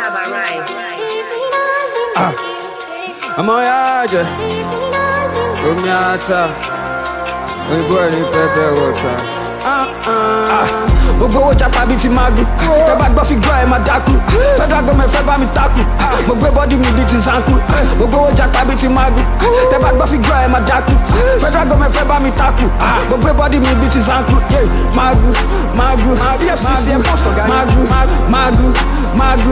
have arrived. I'm on yaje. Rumiata. We burn it pepper water. Gbogbo owó japa bíi ti magu. Tẹ́ bá gbọ́ fi gbọ́ ẹ̀ máa dákú. Federal government fẹ́ bá mi takú. Mo gbé bọ́dí mi bíi ti zanku. Gbogbo owó japa bíi ti magu. Tẹ́ bá gbọ́ fi gbọ́ ẹ̀ máa dákú. Federal government fẹ́ bá mi takú. Mo gbé bọ́dí mi bíi ti zanku. Magu, magu, magu, magu, magu, magu,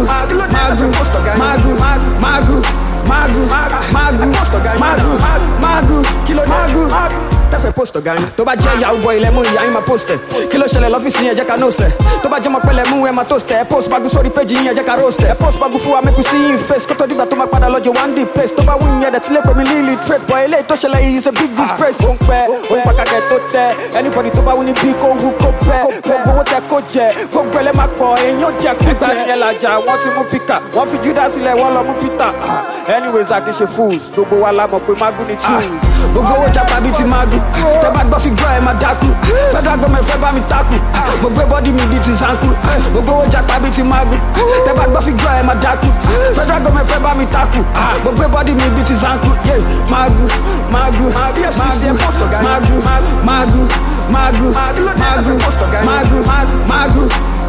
magu. Tẹ́fẹ̀ post ọ̀gá yín. Tó bá jẹ́ ìyàwó bọ̀ ilẹ̀ mú ìyá yín máa post ẹ̀. Kí ló ṣẹlẹ̀ lọ́fíìsì yín ẹ jẹ́ ká nóòsẹ̀. Tó bá jẹ́ mọ̀ pẹ́lẹ̀ mú ẹ máa toast ẹ̀. Ẹ post bagu sórí péjì yín ẹ jẹ́ ká roast ẹ̀. Ẹ post bagu fún wa make we see yín face. Kó tó dìgbà tó máa padà lọ́jọ́ one day place. Tó bá wù yín ẹ̀dẹ̀ tí lè pè mí lílì trade. Bọ̀ eléyìí tó ṣẹlẹ̀ yìí is a big disgrace. Ó ń pẹ́, ó ń pàkàkẹ́ tó tẹ́. Anybody tó bá wù ní bí kò wù kó pẹ́. Gbogbo owó tẹ kó jẹ. Gbogbo ẹlẹ́ máa pọ̀ èyí ó jẹ kú. Ẹgbẹ́ nìyẹn làjà wọ́n ti mú píkà. Wọ́n fi Judas sílẹ̀ wọ́n lọ mú Peter. Anyways, a kì í ṣe fools. Gbogbo wa la mọ̀ pé magu ni tools. Gbogbo owó japa bíi ti magu. Tẹ́ bá gbọ́ fi gbọ́ ẹ̀ máa dákú. Federal government fẹ́ bá mi takú. Mo gbé bọ́dí mi bíi ti zanku. Gbogbo owó japa bíi ti magu. Tẹ́ bá gbọ́ fi gbọ́ ẹ̀ máa dákú. Federal government fẹ́ bá mi takú. Mo gbé bọ́dí mi bíi ti zanku. Magu, magu, magu, magu, magu, magu, magu, magu,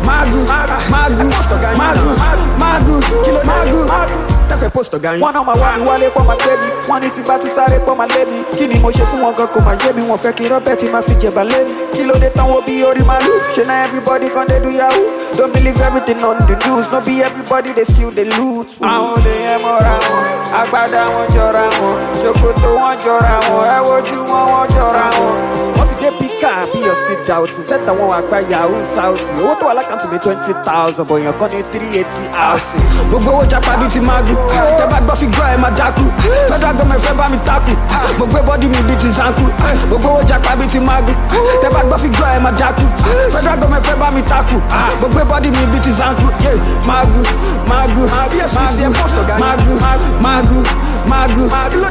magu. Tẹ́fẹ̀ post ọ̀gá yín. Wọ́n náà máa wá mi wálé pọ̀ máa gbé mi. Wọ́n ní tí bá tún sáré pọ̀ máa lé mi. Kí ni mo ṣe fún wọn gan kò máa yé mi. Wọ́n fẹ́ kí rọ́bẹ̀tì máa fi jẹ̀bà lé mi. Kí ló dé tán wo bí orí máa lù? Ṣé náà everybody kan dé do yahoo? Don't believe everything on the news. No be everybody they steal they loot. Àwọn olè yẹn mọ́ra wọn. Agbádá wọn jọra wọn. Ṣòkòtò wọn jọra wọn. Ẹ wojú wọn jọra wọn. Wọ́n ti dé píkà bí your street doubting. Sẹ́tà wọn àgbà yahoo south. Owó tó wà lákàntì mi 20,000. Bọ̀ èèyàn kan ní 380 houses. Gbogbo owó japa bíi ti magu. Tẹ́ bá gbọ́ fi gbọ́ ẹ̀ máa dákú. Federal government fẹ́ bá mi takú. Mo gbé bọ́dí mi bíi ti zanku. Gbogbo owó japa bíi ti magu. Tẹ́ bá gbọ́ fi gbọ́ ẹ̀ máa dákú. Federal government fẹ́ bá mi takú. Mo gbé bọ́dí mi bíi ti zanku. Magu, magu, magu, magu, magu, magu, magu,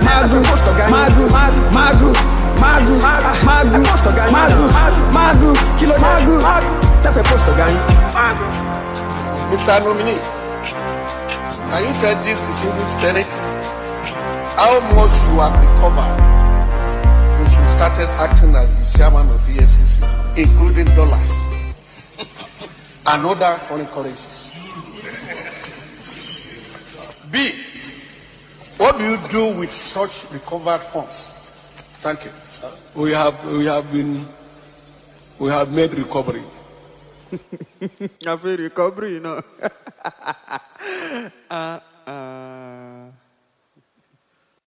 magu, magu, kilo magu. Tẹ́fẹ̀ post ọ̀gá yín. Mr. Nominee, can you tell this distinguished Senate how much you have recovered since you started acting as the chairman of EFCC, including dollars and other foreign currencies? B, what do you do with such recovered funds? Thank you. We have made recovery. I feel recovery, you know.